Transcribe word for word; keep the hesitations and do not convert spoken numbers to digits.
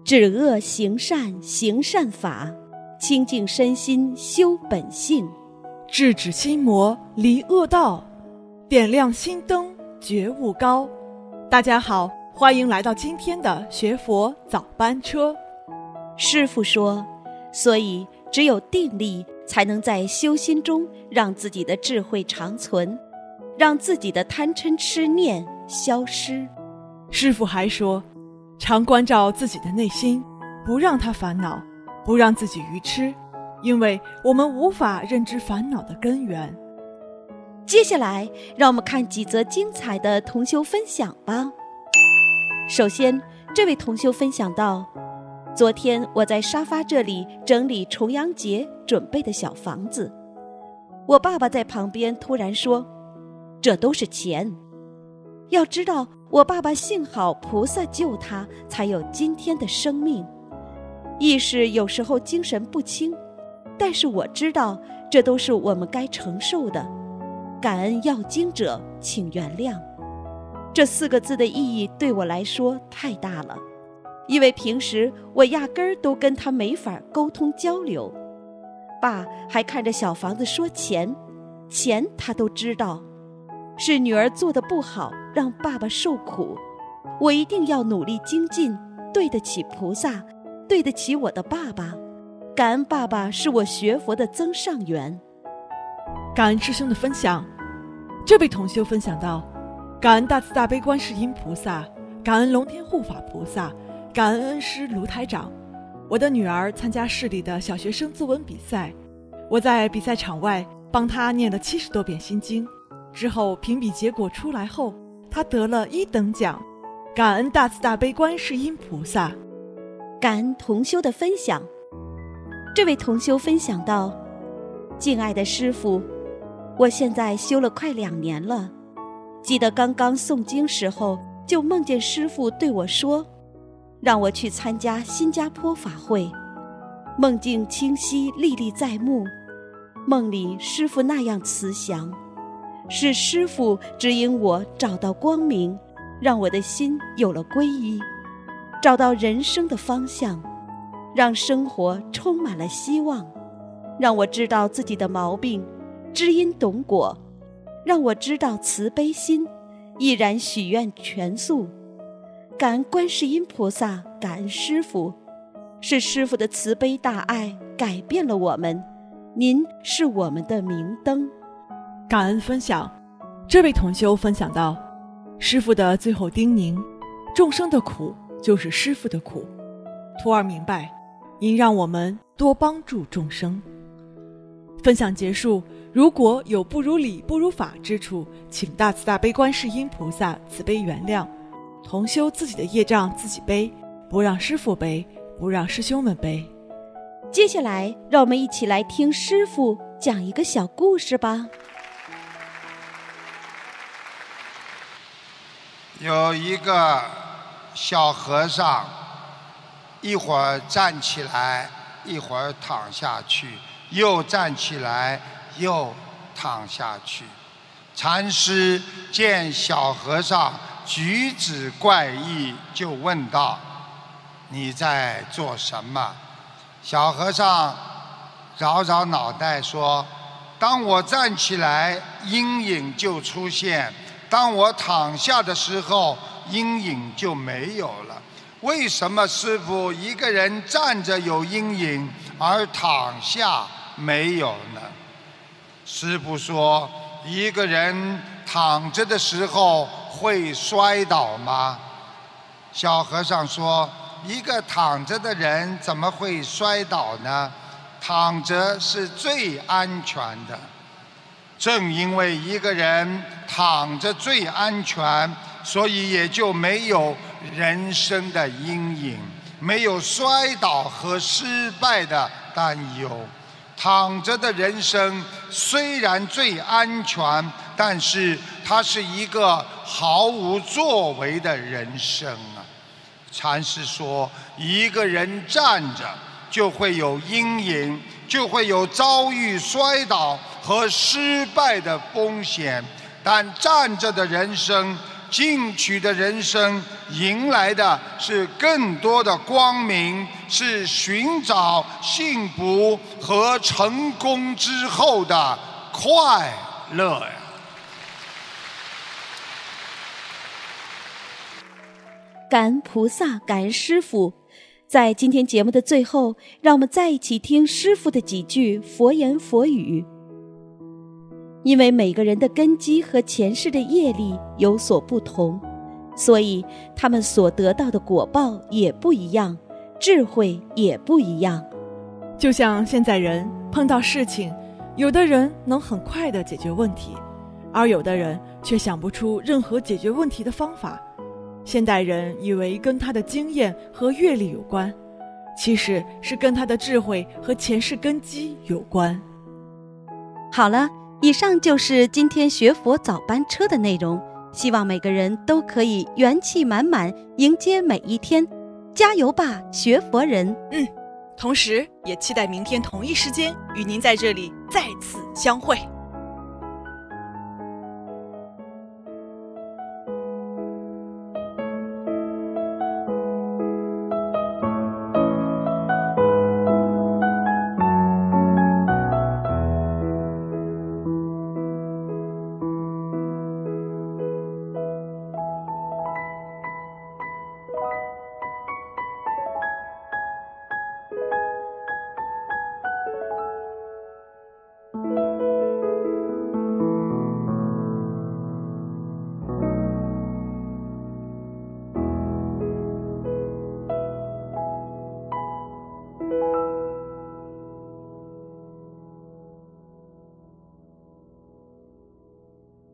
止恶行善，行善法，清净身心，修本性， 制止心魔，离恶道，点亮心灯，觉悟高。大家好，欢迎来到今天的学佛早班车。 师父说，所以只有定力才能在修心中让自己的智慧长存，让自己的贪嗔痴念消失。 师父还说，常关照自己的内心，不让它烦恼，不让自己愚痴，因为我们无法认知烦恼的根源。 接下来让我们看几则精彩的同修分享吧。首先，这位同修分享到，昨天我在沙发这里整理重阳节准备的小房子，我爸爸在旁边突然说，这都是钱。要知道，我爸爸幸好菩萨救他，才有今天的生命。意识有时候精神不清，但是我知道这都是我们该承受的。感恩要经者，请原谅。这四个字的意义对我来说太大了，因为平时我压根儿都跟他没法沟通交流。爸还看着小房子说钱，钱他都知道，是女儿做得不好，让爸爸受苦。我一定要努力精进，对得起菩萨，对得起我的爸爸。感恩爸爸是我学佛的增上缘。 感恩师兄的分享。这位同修分享到，感恩大慈大悲观世音菩萨，感恩龙天护法菩萨，感恩恩师卢台长。我的女儿参加市里的小学生作文比赛，我在比赛场外帮她念了七十多遍心经，之后评比结果出来后，她得了一等奖。感恩大慈大悲观世音菩萨。 感恩同修的分享。这位同修分享到，敬爱的师父，我现在修了快两年了，记得刚刚诵经时候就梦见师父对我说，让我去参加新加坡法会。梦境清晰，历历在目。梦里师父那样慈祥，是师父指引我找到光明，让我的心有了皈依，找到人生的方向，让生活充满了希望，让我知道自己的毛病，知因懂果，让我知道慈悲心，毅然许愿全素。感恩观世音菩萨，感恩师父，是师父的慈悲大爱改变了我们，您是我们的明灯。 感恩分享。这位同修分享到，师父的最后叮咛，众生的苦就是师父的苦。徒儿明白，您让我们多帮助众生。分享结束，如果有不如理不如法之处，请大慈大悲观世音菩萨慈悲原谅。同修自己的业障自己背，不让师父背，不让师兄们背。 接下来让我们一起来听师父讲一个小故事吧。 有一个小和尚，一会儿站起来，一会儿躺下去，又站起来，又躺下去。禅师见小和尚举止怪异，就问道，你在做什么？小和尚摇摇脑袋说，当我站起来，阴影就出现，当我躺下的时候，阴影就没有了。为什么师父一个人站着有阴影，而躺下没有呢？师父说，一个人躺着的时候会摔倒吗？小和尚说，一个躺着的人怎么会摔倒呢？躺着是最安全的。正因为一个人躺着最安全，所以也就没有人生的阴影，没有摔倒和失败的担忧。躺着的人生虽然最安全，但是它是一个毫无作为的人生啊。禅师说，一个人站着就会有阴影，就会有遭遇摔倒和失败的风险，但站着的人生进取的人生迎来的是更多的光明，是寻找幸福和成功之后的快乐呀！ 感恩菩萨，感恩师父。在今天节目的最后，让我们再一起听师父的几句佛言佛语。因为每个人的根基和前世的业力有所不同，所以他们所得到的果报也不一样，智慧也不一样。 就像现在人碰到事情，有的人能很快地解决问题，而有的人却想不出任何解决问题的方法。现代人以为跟他的经验和阅历有关，其实是跟他的智慧和前世根基有关。 好了，以上就是今天学佛早班车的内容，希望每个人都可以元气满满迎接每一天，加油吧，学佛人！ 嗯，同时也期待明天同一时间与您在这里再次相会。